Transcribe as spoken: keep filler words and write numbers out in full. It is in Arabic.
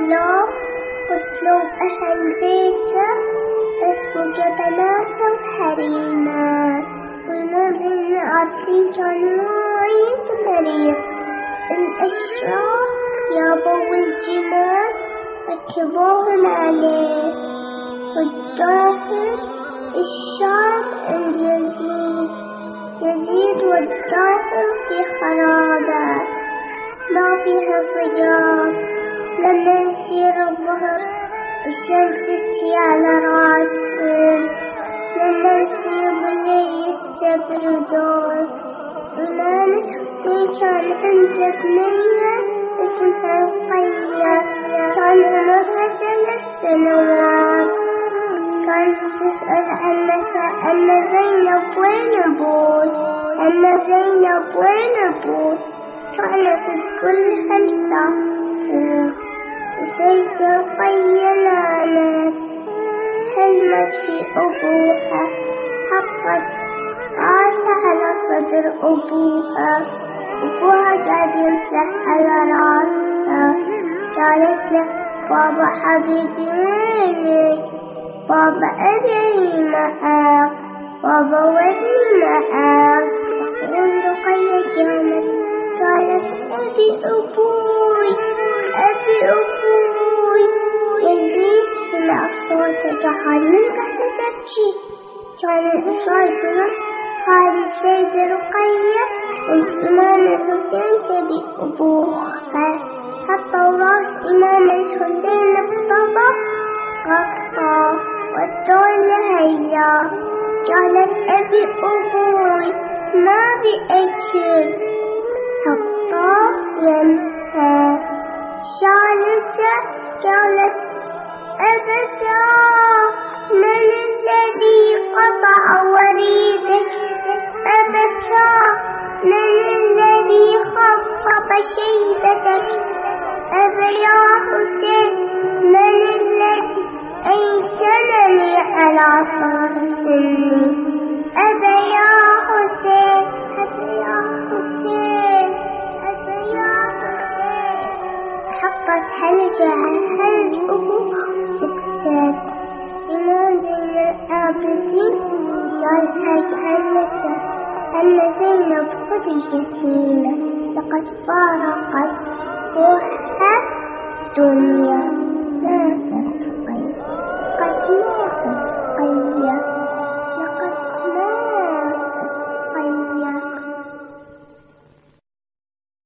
له اطلب أهل بيته أسبق بناته وحريمه والمؤمن عارفين كانوا عيد مريض الأشراف جابوا الجمال ركبوهم عليه وداهم الشام عند يزيد يزيد وداهم في خرابات ما فيها صيام لما يصير الظهر الشمس تجي على راسهم لما يصير بالليل يستبردون إمام الحسين كان عنده بنية اسمها رقية كان عمرها ثلاث سنوات كانت تسأل عنها أن زينب وين أبوك أن زينب وين أبوك كانت تقول لها مسافر سيدة رقية نامت حلمت في أبوها حطت راسها على صدر أبوها أبوها قاعد يمسح على راسها قالت له بابا حبيبي وينك بابا أبي معاك بابا ودي معاك أخيرا رقية قامت قالت أبي أبوي أبي أبوي يزيد سمع صوتها قال من قاعدة تبكي كان الإصرار يقول هذه السيدة رقية الإمام الحسين تبي أبوها حطوا راس إمام الحسين بطبق غطاه ودوا له إياه قالت أبي أبوي ما بأكل حطاه يمها شالته قالت أبدا من الذي قطع وريدك أبدا من الذي خفف شيبتك أبا يا حسين من الذي أيتمني على صغر سني أبا يا حسين أبا يا حسين أبا يا حسين حطت حلقة على حلق أبوها وسكتت إمام زين العابدين قال حق عنته أن زينب قد يتيمة لقد فارقت روحها دنيا ماتت رقية.